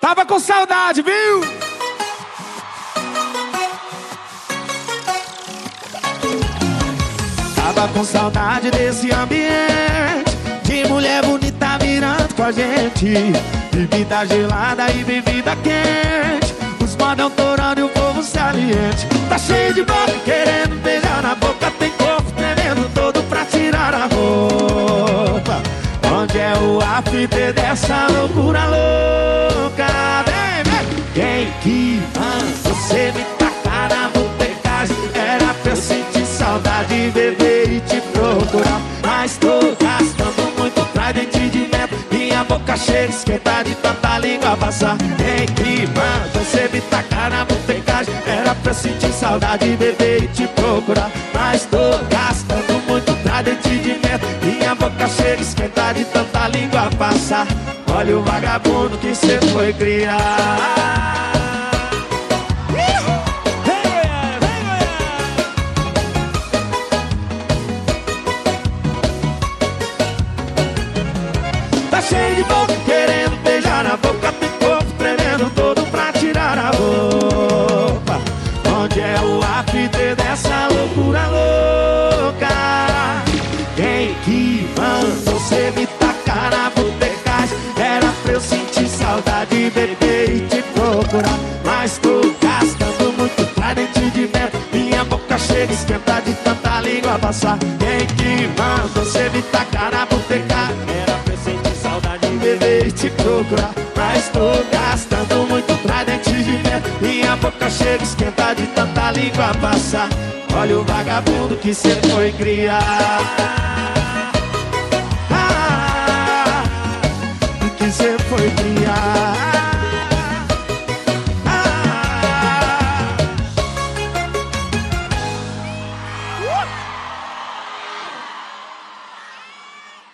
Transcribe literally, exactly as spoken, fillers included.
Tava com saudade, viu? Tava com saudade desse ambiente, de mulher bonita virando com a gente, bebida gelada e bebida quente, os modão torando e o povo saliente. Tá cheio de boca querendo beijar na boca, tem corpo tremendo todo pra tirar a roupa. Onde é o after dessa loucura louca? Vem, vem! Quem que manda você me tacar na botecagem? Era pra eu sentir saudade, beber e te procurar, mas tô gastando muito Trident de meta, minha boca chega esquenta de tanta língua passar. Quem que manda você me tacar na botecagem? Era pra eu sentir saudade, beber e te procurar, mas tô gastando muito Trident de meta, minha boca chega esquenta de tanta língua passar. Olha o vagabundo que cê foi criar. Tá cheio de boca querendo beijar na boca, tem corpo tremendo todo pra tirar a roupa. Onde é o after dessa loucura louca? Quem que manda você me tacar na botecagem? Era pra eu sentir saudade, beber e te procurar, mas tô gastando muito Trident de meta, minha boca chega esquenta de tanta língua passar. Quem que manda você me tacar na botecagem? Era pra eu sentir saudade, beber e te procurar, mas tô gastando muito Trident de meta, minha boca chega esquenta de tanta língua passar. Olha o vagabundo que cê foi criar. Que cê foi criar.